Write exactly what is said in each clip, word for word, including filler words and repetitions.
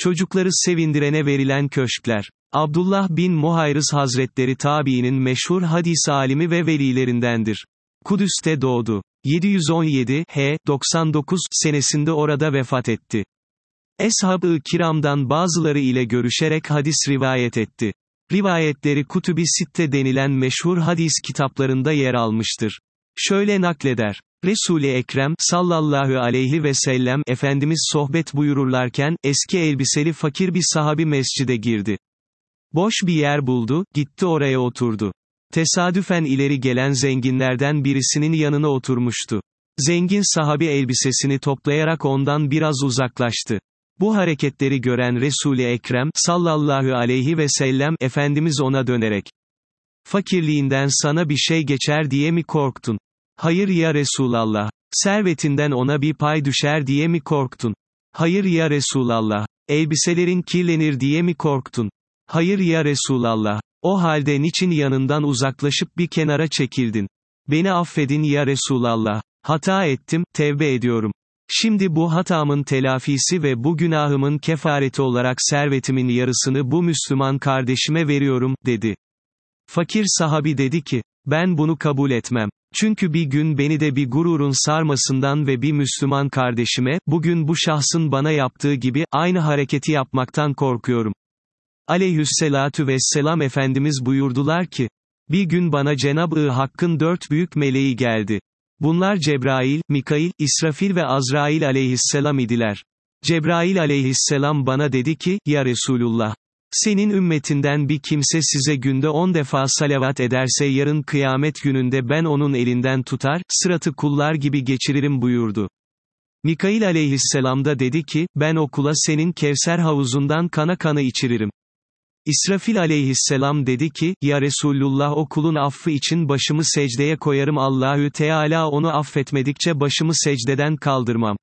Çocukları sevindirene verilen köşkler. Abdullah bin Muhayrız Hazretleri tabiinin meşhur hadis alimi ve velilerindendir. Kudüs'te doğdu. yedi yüz on yedi H doksan dokuz senesinde orada vefat etti. Eshab-ı kiramdan bazıları ile görüşerek hadis rivayet etti. Rivayetleri Kutub-i Sitte denilen meşhur hadis kitaplarında yer almıştır. Şöyle nakleder. Resul-i Ekrem, sallallahu aleyhi ve sellem, Efendimiz sohbet buyururlarken, eski elbiseli fakir bir sahabi mescide girdi. Boş bir yer buldu, gitti oraya oturdu. Tesadüfen ileri gelen zenginlerden birisinin yanına oturmuştu. Zengin sahabi elbisesini toplayarak ondan biraz uzaklaştı. Bu hareketleri gören Resul-i Ekrem, sallallahu aleyhi ve sellem, Efendimiz ona dönerek, fakirliğinden sana bir şey geçer diye mi korktun? Hayır ya Resulallah. Servetinden ona bir pay düşer diye mi korktun? Hayır ya Resulallah. Elbiselerin kirlenir diye mi korktun? Hayır ya Resulallah. O halde niçin yanından uzaklaşıp bir kenara çekildin? Beni affedin ya Resulallah. Hata ettim, tevbe ediyorum. Şimdi bu hatamın telafisi ve bu günahımın kefareti olarak servetimin yarısını bu Müslüman kardeşime veriyorum, dedi. Fakir sahabi dedi ki, ben bunu kabul etmem. Çünkü bir gün beni de bir gururun sarmasından ve bir Müslüman kardeşime, bugün bu şahsın bana yaptığı gibi, aynı hareketi yapmaktan korkuyorum. Aleyhisselatu vesselam Efendimiz buyurdular ki, bir gün bana Cenab-ı Hakk'ın dört büyük meleği geldi. Bunlar Cebrail, Mikail, İsrafil ve Azrail aleyhisselam idiler. Cebrail aleyhisselam bana dedi ki, ya Resulullah, senin ümmetinden bir kimse size günde on defa salavat ederse yarın kıyamet gününde ben onun elinden tutar, sıratı kullar gibi geçiririm buyurdu. Mikail aleyhisselam da dedi ki, ben o kula senin Kevser havuzundan kana kana içiririm. İsrafil aleyhisselam dedi ki, ya Resulullah o kulun affı için başımı secdeye koyarım Allahü Teala onu affetmedikçe başımı secdeden kaldırmam.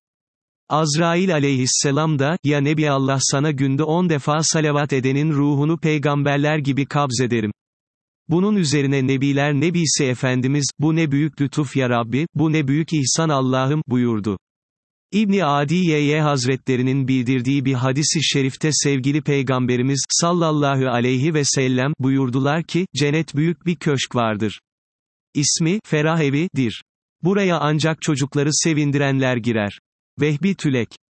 Azrail aleyhisselam da, ya Nebi Allah sana günde on defa salavat edenin ruhunu peygamberler gibi kabzederim. Bunun üzerine Nebiler Nebisi Efendimiz, bu ne büyük lütuf ya Rabbi, bu ne büyük ihsan Allah'ım, buyurdu. İbn-i Adiye Hazretlerinin bildirdiği bir hadis-i şerifte sevgili Peygamberimiz, sallallahu aleyhi ve sellem, buyurdular ki, cennet büyük bir köşk vardır. İsmi, Ferah Evi'dir. Buraya ancak çocukları sevindirenler girer. Vehbi Tülek